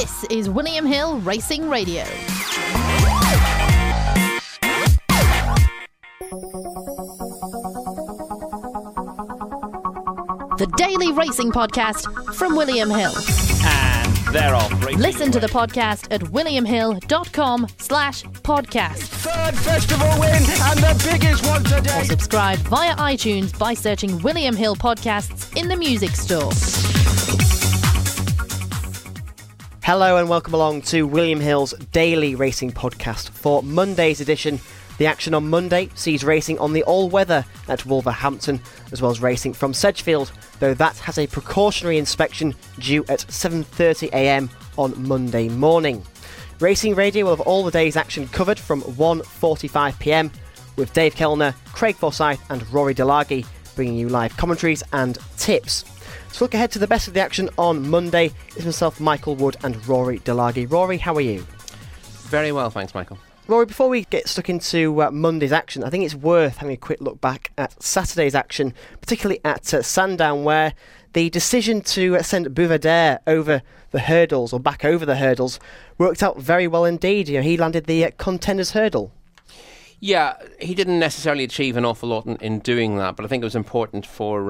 This is William Hill Racing Radio. The daily racing podcast from William Hill. And they're off. Listen to the podcast at williamhill.com/podcast. Third festival win and the biggest one today. Or subscribe via iTunes by searching William Hill Podcasts in the music store. Hello and welcome along to William Hill's daily racing podcast for Monday's edition. The action on Monday sees racing on the all-weather at Wolverhampton, as well as racing from Sedgefield, though that has a precautionary inspection due at 7:30am on Monday morning. Racing Radio will have all the day's action covered from 1:45pm, with Dave Kellner, Craig Forsyth and Rory Delagi bringing you live commentaries and tips. To look ahead to the best of the action on Monday is myself, Michael Wood and Rory Delagi. Rory, how are you? Very well, thanks, Michael. Rory, before we get stuck into Monday's action, I think it's worth having a quick look back at Saturday's action, particularly at Sandown, where the decision to send Bouvardere over the hurdles, or back over the hurdles, worked out very well indeed. You know, he landed the contenders hurdle. Yeah, he didn't necessarily achieve an awful lot in doing that, but I think it was important for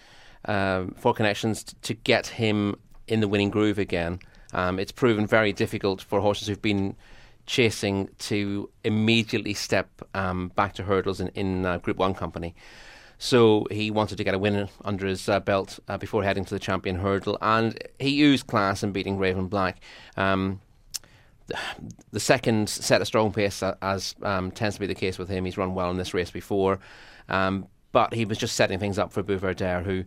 Connections to get him in the winning groove again. It's proven very difficult for horses who've been chasing to immediately step back to hurdles in Group 1 company. So he wanted to get a win under his belt before heading to the Champion Hurdle, and he used class in beating Raven Black. The second set a strong pace, as tends to be the case with him. He's run well in this race before, but he was just setting things up for Bouvardere, who,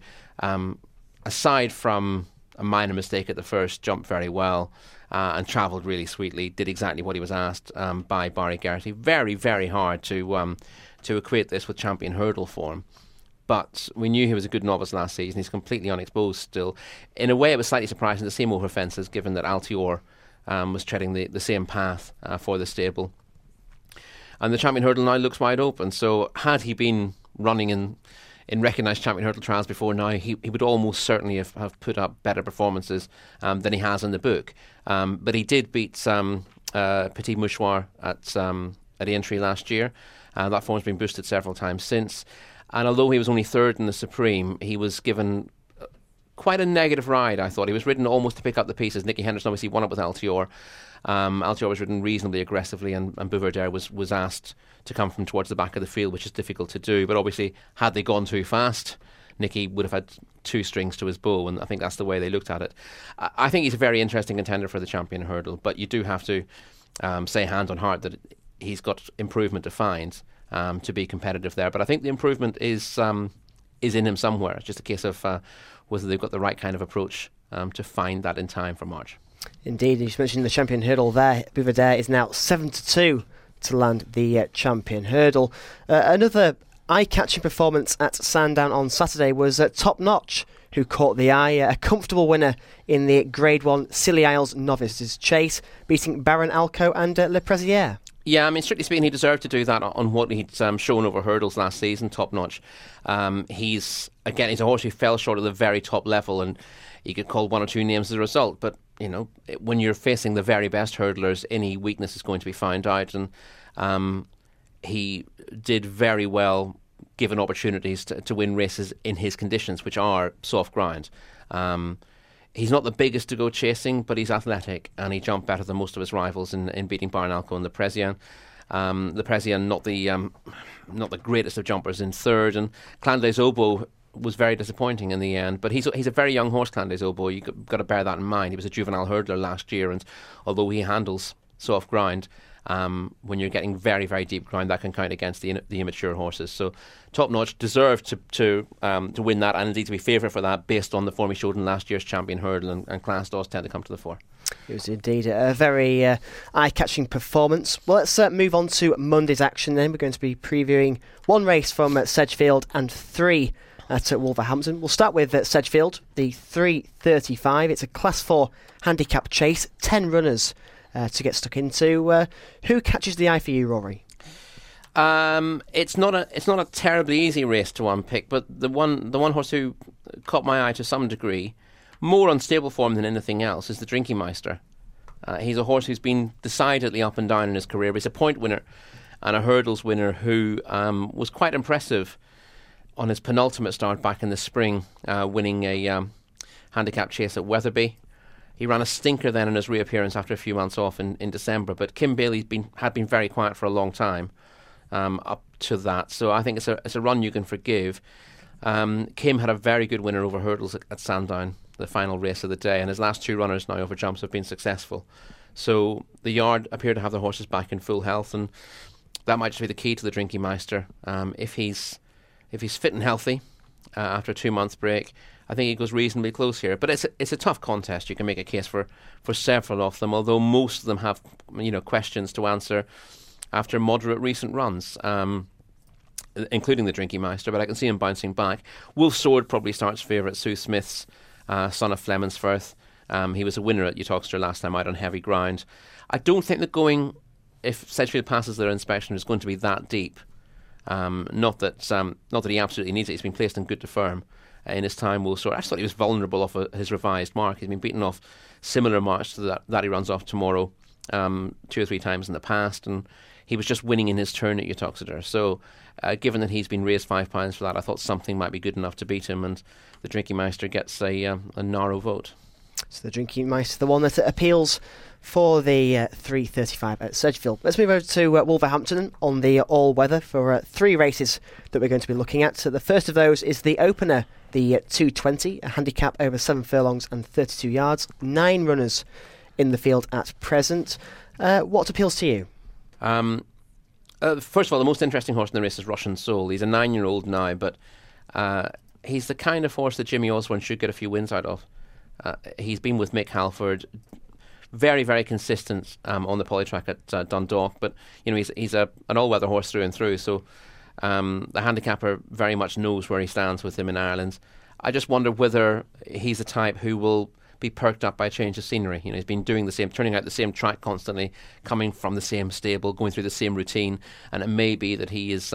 aside from a minor mistake at the first, jumped very well and travelled really sweetly, did exactly what he was asked by Barry Geraghty. Very, very hard to equate this with Champion Hurdle form. But we knew he was a good novice last season. He's completely unexposed still. In a way, it was slightly surprising to see him over fences, given that Altior was treading the same path for the stable. And the Champion Hurdle now looks wide open. So had he been running in recognised Champion Hurdle trials before now, he would almost certainly have put up better performances than he has in the book. But he did beat Petit Mouchoir at the entry last year. That form's been boosted several times since. And although he was only third in the Supreme, he was given quite a negative ride, I thought. He was ridden almost to pick up the pieces. Nicky Henderson obviously won it with Altior. Altior was ridden reasonably aggressively, and Bouvardere was asked to come from towards the back of the field, which is difficult to do. But obviously, had they gone too fast, Nicky would have had two strings to his bow, and I think that's the way they looked at it. I think he's a very interesting contender for the Champion Hurdle, but you do have to say hand on heart that he's got improvement to find to be competitive there. But I think the improvement is in him somewhere. It's just a case of whether they've got the right kind of approach to find that in time for March. Indeed, you just mentioned the Champion Hurdle there. Bouvardere is now 7-2 to land the Champion Hurdle. Another eye-catching performance at Sandown on Saturday was Top Notch, who caught the eye. A comfortable winner in the Grade 1 Scilly Isles Novices Chase, beating Baron Alco and Le Prézier. Yeah, I mean, strictly speaking, he deserved to do that on what he'd shown over hurdles last season, Top Notch. He's a horse who fell short of the very top level, and you could call one or two names as a result. But, you know, when you're facing the very best hurdlers, any weakness is going to be found out. And he did very well, given opportunities to win races in his conditions, which are soft ground. He's not the biggest to go chasing, but he's athletic, and he jumped better than most of his rivals in beating Baron Alco and Le Prézier. Le Prézier, not the greatest of jumpers, in third, and Clan des Obeaux was very disappointing in the end. But he's a very young horse, Clan des Obeaux. You've got to bear that in mind. He was a juvenile hurdler last year, and although he handles soft ground, when you're getting very, very deep ground, that can count against the immature horses. So Top Notch deserved to win that, and indeed to be favourite for that, based on the form he showed in last year's Champion Hurdle, and class does tend to come to the fore. It was indeed a very eye-catching performance. Well, let's move on to Monday's action then. We're going to be previewing one race from Sedgefield and three at Wolverhampton. We'll start with Sedgefield, the 3:35. It's a Class 4 handicap chase, 10 runners to get stuck into. Who catches the eye for you, Rory? It's not a terribly easy race to unpick, but the one horse who caught my eye to some degree, more on stable form than anything else, is the Drinking Meister. He's a horse who's been decidedly up and down in his career. But he's a point winner and a hurdles winner who was quite impressive on his penultimate start back in the spring, winning a handicap chase at Wetherby. He ran a stinker then in his reappearance after a few months off in December, but Kim Bailey had been very quiet for a long time up to that. So I think it's a run you can forgive. Kim had a very good winner over hurdles at Sandown, the final race of the day, and his last 2 runners now over jumps have been successful. So the yard appear to have their horses back in full health, and that might just be the key to the Drinky Meister. If he's fit and healthy after a 2-month break, I think he goes reasonably close here. But it's a tough contest. You can make a case for several of them, although most of them have questions to answer after moderate recent runs, including the Drinky Meister. But I can see him bouncing back. Wolf Sword probably starts favourite. Sue Smith's son of Flemingsfirth. He was a winner at Uttoxeter last time out on heavy ground. I don't think that going, if Sedgefield passes their inspection, is going to be that deep. Not that he absolutely needs it. He's been placed in good to firm in his time. Wolf Sword. I just thought he was vulnerable off his revised mark. He's been beaten off similar marks to that he runs off tomorrow 2 or 3 times in the past, and he was just winning in his turn at Uttoxeter. So given that he's been raised £5 for that, I thought something might be good enough to beat him, and the Drinky Meister gets a narrow vote. So the Drinky Meister, the one that appeals for the 3:35 at Sedgefield. Let's move over to Wolverhampton on the all-weather for 3 races that we're going to be looking at. So the first of those is the opener, the 2:20, a handicap over 7 furlongs and 32 yards. 9 runners in the field at present. What appeals to you? First of all, the most interesting horse in the race is Russian Soul. He's a 9-year-old now, but he's the kind of horse that Jimmy Osborne should get a few wins out of. He's been with Mick Halford, very, very consistent on the polytrack at Dundalk, but he's an all-weather horse through and through, so the handicapper very much knows where he stands with him in Ireland. I just wonder whether he's the type who will be perked up by a change of scenery. He's been doing the same, turning out the same track constantly, coming from the same stable, going through the same routine, and it may be that he is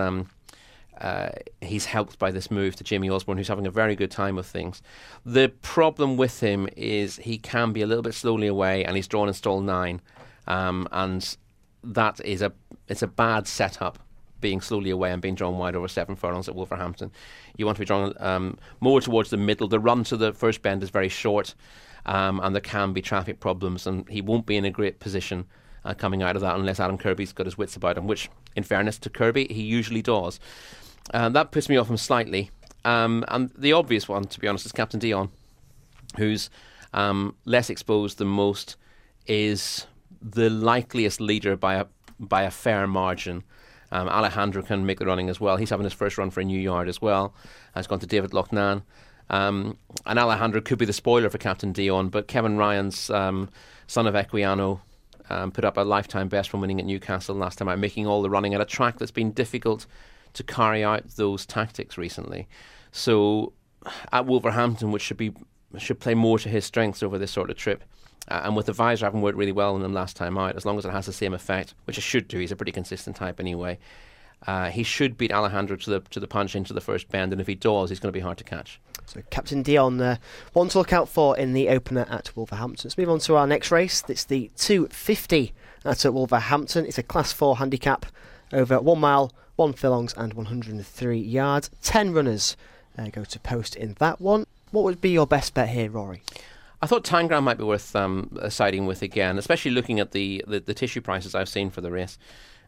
he's helped by this move to Jimmy Osborne, who's having a very good time with things. The problem with him is he can be a little bit slowly away, and he's drawn in stall 9, and that is it's a bad setup, being slowly away and being drawn wide over 7 furlongs at Wolverhampton. You want to be drawn more towards the middle. The run to the first bend is very short, and there can be traffic problems, and he won't be in a great position coming out of that unless Adam Kirby's got his wits about him, which, in fairness to Kirby, he usually does. That puts me off him slightly. And the obvious one, to be honest, is Captain Dion, who's less exposed than most, is the likeliest leader by a fair margin. Alejandro can make the running as well. He's having his first run for a new yard as well. Has gone to David Loughnane. And Alejandro could be the spoiler for Captain Dion, but Kevin Ryan's son of Equiano put up a lifetime best from winning at Newcastle last time out, making all the running at a track that's been difficult to carry out those tactics recently. So at Wolverhampton, which should play more to his strengths over this sort of trip, and with the visor having worked really well on him last time out, as long as it has the same effect, which it should do, he's a pretty consistent type anyway, he should beat Alejandro to the punch into the first bend, and if he does, he's going to be hard to catch. So Captain Dion, one to look out for in the opener at Wolverhampton. Let's move on to our next race. It's the 2:50 at Wolverhampton. It's a Class 4 handicap over 1 mile, 1 furlongs and 103 yards. 10 runners go to post in that one. What would be your best bet here, Rory? I thought Tangram might be worth siding with again, especially looking at the tissue prices I've seen for the race.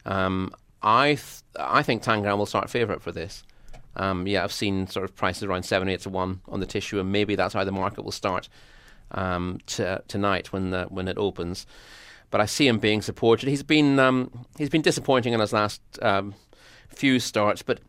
I think Tangram will start favourite for this. I've seen sort of prices around 7 or 8 to 1 on the tissue, and maybe that's how the market will start tonight when it opens. But I see him being supported. He's been disappointing in his last few starts, but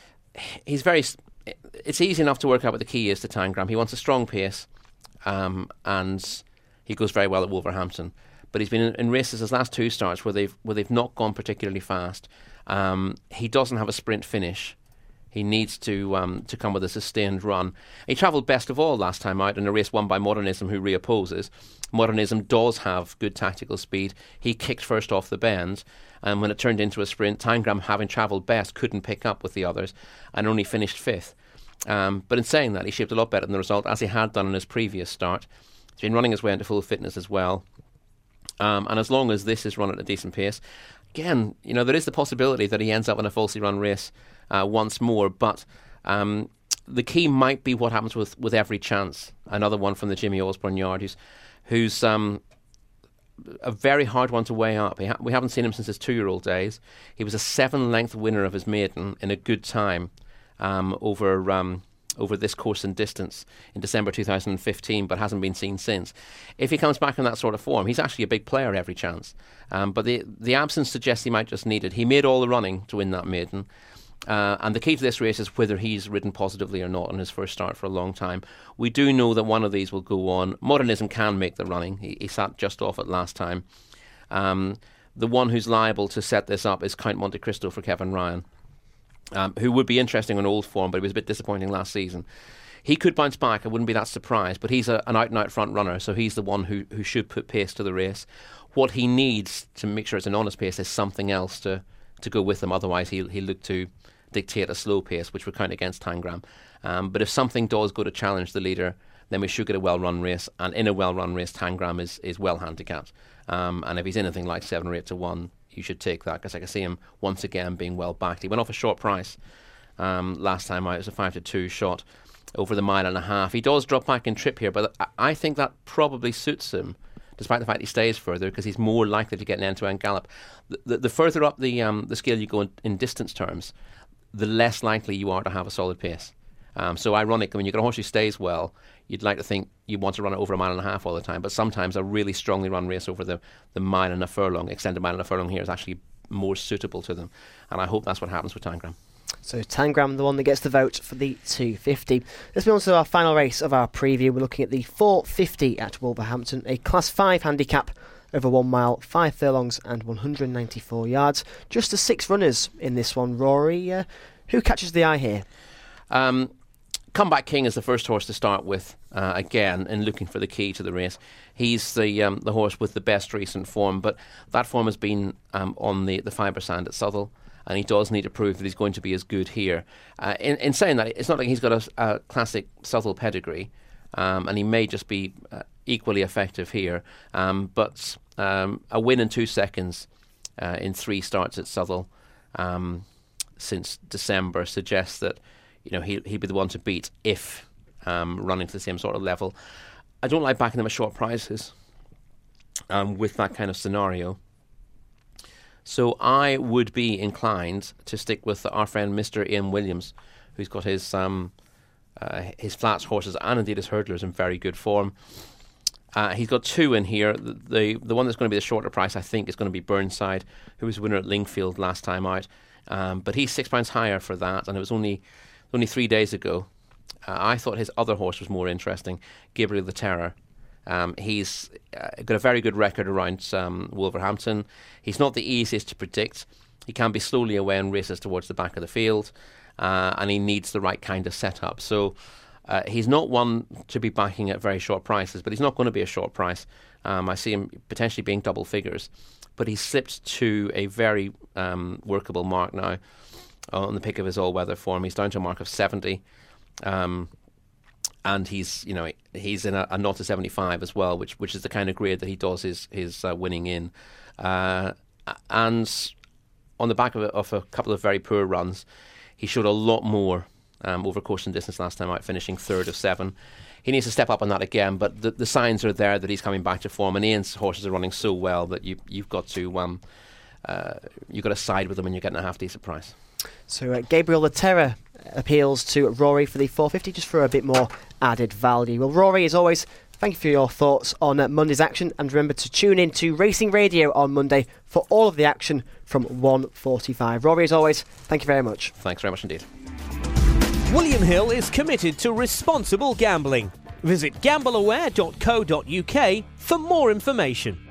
it's easy enough to work out what the key is to Tangram. He wants a strong pace, and he goes very well at Wolverhampton. But he's been in races his last 2 starts where they've not gone particularly fast. He doesn't have a sprint finish. He needs to come with a sustained run. He travelled best of all last time out in a race won by Modernism, who reopposes. Modernism does have good tactical speed. He kicked first off the bend, and when it turned into a sprint, Tangram, having travelled best, couldn't pick up with the others and only finished 5th. But in saying that, he shaped a lot better than the result, as he had done in his previous start. He's been running his way into full fitness as well. And as long as this is run at a decent pace, again, there is the possibility that he ends up in a falsely run race once more. But the key might be what happens with Every Chance, another one from the Jimmy Osborne yard, who's a very hard one to weigh up. We haven't seen him since his 2-year-old days. He was a 7-length winner of his maiden in a good time over this course and distance in December 2015, but hasn't been seen since. If he comes back in that sort of form, he's actually a big player, Every Chance. But the absence suggests he might just need it. He made all the running to win that maiden. And the key to this race is whether he's ridden positively or not on his first start for a long time. We do know that one of these will go on. Modernism can make the running. He sat just off it last time. The one who's liable to set this up is Count Monte Cristo for Kevin Ryan, who would be interesting on old form, but he was a bit disappointing last season. He could bounce back. I wouldn't be that surprised, but he's an out-and-out front runner, so he's the one who should put pace to the race. What he needs to make sure it's an honest pace is something else to go with him. Otherwise, he'll look to dictate a slow pace, which would count against Tangram. But if something does go to challenge the leader, then we should get a well-run race. And in a well-run race, Tangram is well handicapped. And if he's anything like 7 or 8 to 1, you should take that, because I can see him once again being well backed. He went off a short price last time out. It was a 5-2 shot over the 1.5 miles. He does drop back in trip here, but I think that probably suits him, despite the fact he stays further, because he's more likely to get an end-to-end gallop. The further up the scale you go in distance terms, the less likely you are to have a solid pace. So ironically, when you've got a horse who stays well, you'd like to think you want to run it over 1.5 miles all the time, but sometimes a really strongly run race over the 1.5 mile furlong, extended 1.5 mile furlong here, is actually more suitable to them. And I hope that's what happens with Tangram. So Tangram, the one that gets the vote for the 250. Let's move on to our final race of our preview. We're looking at the 450 at Wolverhampton, a Class 5 handicap over 1 mile, 5 furlongs and 194 yards. Just the 6 runners in this one, Rory. Who catches the eye here? Comeback King is the first horse to start with, again, in looking for the key to the race. He's the horse with the best recent form, but that form has been on the fibre sand at Southwell, and he does need to prove that he's going to be as good here. In saying that, it's not like he's got a classic Southwell pedigree, and he may just be equally effective here. But a win in 2 seconds in 3 starts at Southwell since December suggests that he'd be the one to beat if running to the same sort of level. I don't like backing them at short prices with that kind of scenario. So I would be inclined to stick with our friend Mr. Ian Williams, who's got his flats horses and indeed his hurdlers in very good form. He's got 2 in here. The one that's going to be the shorter price, I think, is going to be Burnside, who was winner at Lingfield last time out. But he's £6 higher for that, and it was only 3 days ago. I thought his other horse was more interesting, Gabriel the Terror. He's got a very good record around Wolverhampton. He's not the easiest to predict. He can be slowly away in races towards the back of the field, and he needs the right kind of setup. So he's not one to be backing at very short prices, but he's not going to be a short price. I see him potentially being double figures, but he's slipped to a very workable mark now on the pick of his all-weather form. He's down to a mark of 70. And he's in a 0 to 75 as well, which is the kind of grade that he does his winning in. And on the back of a couple of very poor runs, he showed a lot more over course and distance last time out, finishing 3rd of 7. He needs to step up on that again, but the signs are there that he's coming back to form, and Ian's horses are running so well that you've got to side with them, and you're getting a half decent price. So Gabriel the Terror appeals to Rory for the 450, just for a bit more added value. Well, Rory, as always, thank you for your thoughts on Monday's action, and remember to tune in to Racing Radio on Monday for all of the action from 1:45. Rory, as always, thank you very much. Thanks very much indeed. William Hill is committed to responsible gambling. Visit gambleaware.co.uk for more information.